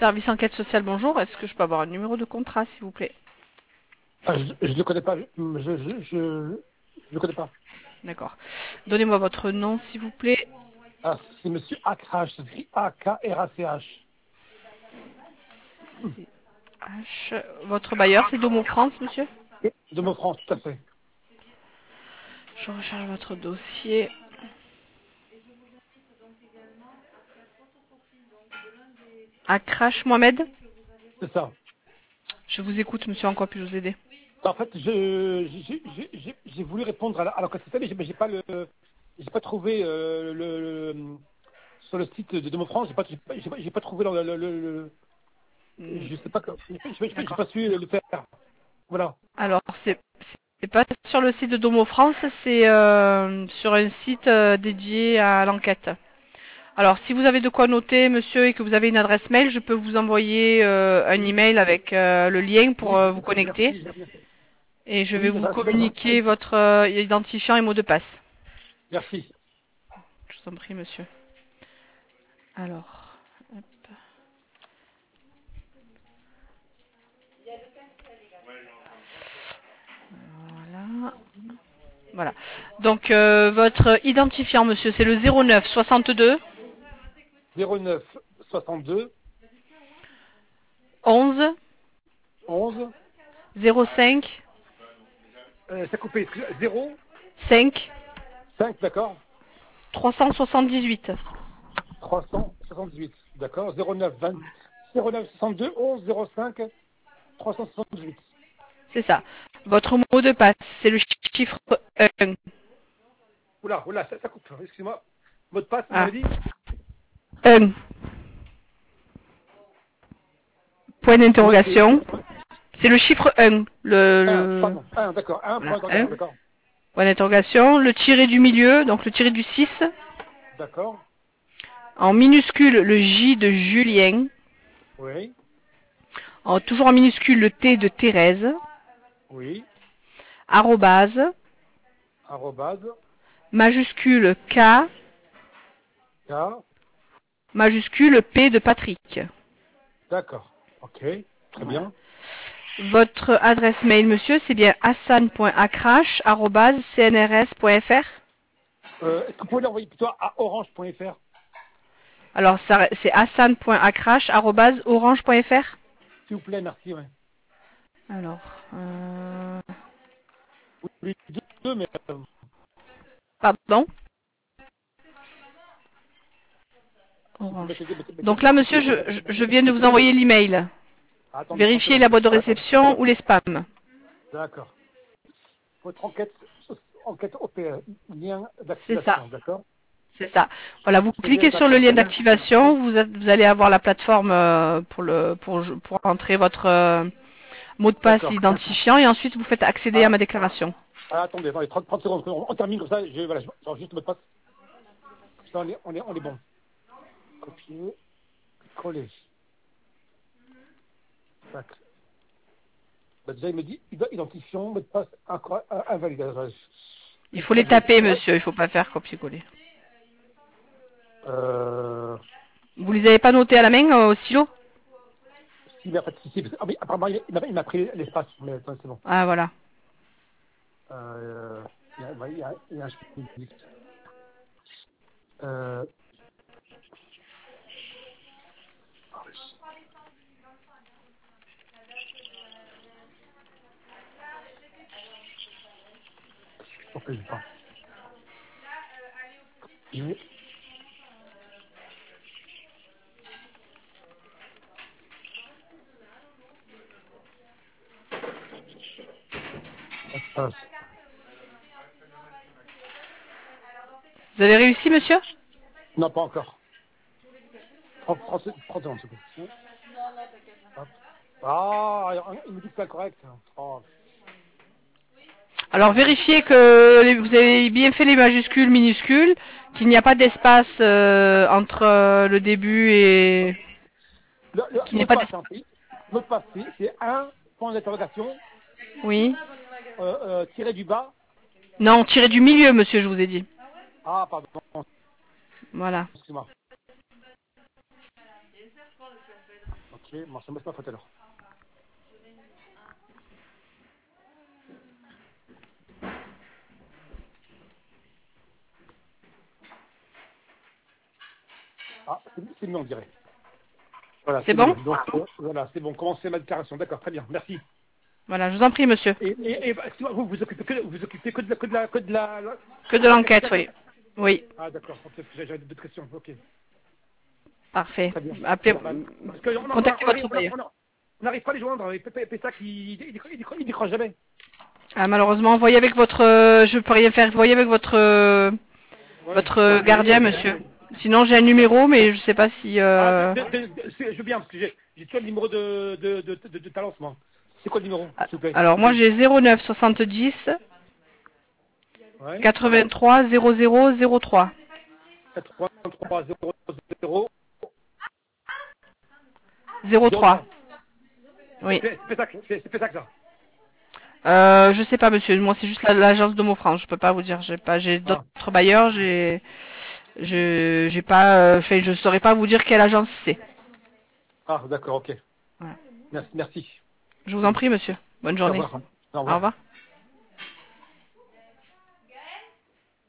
service enquête sociale, bonjour. Est-ce que je peux avoir un numéro de contrat, s'il vous plaît? Je ne le connais pas. Je le connais pas. D'accord. Donnez-moi votre nom, s'il vous plaît. Ah, c'est Monsieur Akrach, c'est écrit A-K-R-A-C-H. H. Votre bailleur, c'est Domo France, monsieur? De mon France, tout à fait. Je recharge votre dossier. Akrash Mohamed? C'est ça. Je vous écoute, monsieur. En quoi puis-je vous aider? En fait, j'ai voulu répondre à l'enquête sociale, mais j'ai pas trouvé sur le site de mon France, j'ai pas trouvé je sais pas, j'ai D'accord. pas su le faire. Voilà. Alors, c'est pas sur le site de Domo France, c'est sur un site dédié à l'enquête. Alors, si vous avez de quoi noter, monsieur, et que vous avez une adresse mail, je peux vous envoyer un email avec le lien pour Oui, vous connecter. merci. Et je vais Oui, vous communiquer votre identifiant et mot de passe. merci. Je vous en prie, monsieur. Alors, hop. Voilà. Voilà. Donc, votre identifiant, monsieur, c'est le 09 62 09 62 11 11 05 ça coupé, 0 5 5, d'accord, 378. 378, d'accord, 09 20 09 62 11 05 378. C'est ça. Votre mot de passe, c'est le chiffre 1. Oula, ça coupe, excusez-moi. Mot de passe, vous Ah, m'avez dit 1. Point d'interrogation. C'est le chiffre 1. 1, pardon, 1, d'accord, 1 point Voilà, d'interrogation, 1. d'accord. Point d'interrogation. Le tiré du milieu, donc le tiré du 6. D'accord, En minuscule, le J de Julien. oui, Toujours en minuscule, le T de Thérèse. oui, Arrobase. arrobase, Majuscule K. K, Majuscule P de Patrick. d'accord, ok, très Voilà. bien. Votre adresse mail, monsieur, c'est bien hassan.akrash@cnrs.fr. Est-ce que vous pouvez l'envoyer plutôt à orange.fr, Alors, c'est hassan.akrash@orange.fr. s'il vous plaît, merci, ouais. Alors, Oui, deux, mais pardon. Orange. Donc là, monsieur, je viens de vous envoyer l'email. attendez, 30 Vérifiez secondes. la boîte de réception ou les spams. D'accord. Votre enquête OPR, lien C'est ça. d'activation, d'accord? C'est ça. Voilà, vous C'est bien, cliquez sur le d'accord. lien d'activation, vous allez avoir la plateforme pour entrer votre mot de passe D'accord. identifiant et ensuite vous faites accéder à Ah, ma déclaration. attendez, 30 secondes. On termine comme ça. Voilà, je juste le mot de passe. Ça, on est bon. Copier, coller. Tac. Bah, déjà, il me dit identifiant, mot de passe invalide. Il faut les taper, monsieur, il ne faut pas faire copier-coller. Euh, Vous les avez pas notés à la main au stylo? si, mais en fait, ah oui, apparemment, il m'a pris l'espace, mais attends, c'est bon. Ah, voilà. Il y a un pourquoi j'ai pas. Espace. Vous avez réussi, monsieur? Non, pas encore. 30 secondes, s'il vous plaît. Hop. Ah, il me dit que c'est incorrect. Oh. Alors vérifiez que vous avez bien fait les majuscules, minuscules, qu'il n'y a pas d'espace entre le début et Le qu'il n'y mot ait de pas passe, d'espace. mot de passe, c'est un point d'interrogation, Oui. tiré du bas. Non, tirez du milieu, monsieur, je vous ai dit. Ah, pardon, Voilà. excuse-moi. Ok. Ok, bon, ça me passe ma faute alors. Ah, c'est mieux, on dirait. Voilà, C'est c'est bon? mieux. Donc, voilà, c'est bon. Commencez ma déclaration. D'accord, très bien. Merci. Voilà, je vous en prie, monsieur. Excusez-moi, vous occupez que de Que de l'enquête l'enquête, fiscale? oui. Oui, Ah, d'accord. Ok, parce que j'avais d'autres questions. Ok, parfait. très bien. Appelez, Voilà. Parce que contactez votre bailleur. on n'arrive pas à les joindre. Et Pessac, il décroche jamais. Ah, malheureusement, voyez avec votre, je peux rien faire. Voyez avec votre, Ouais. votre Oui, gardien, monsieur. Sinon, j'ai un numéro, mais je sais pas si. Ah, je veux bien, parce que j'ai tué le numéro de Talence, moi. C'est quoi le numéro, s'il vous plaît? Alors, moi, j'ai 09 70 Ouais. 83 00 03. 83 00 03. 03. Oui. C'est Pessac, ça. Je sais pas, monsieur. Moi, c'est juste l'agence de France. Je peux pas vous dire. J'ai Ah, d'autres bailleurs. J'ai pas fait. Je saurais pas vous dire quelle agence c'est. ah d'accord, ok. Voilà. Merci. Je vous en prie, monsieur. Bonne Au journée. revoir. Au Au revoir. revoir.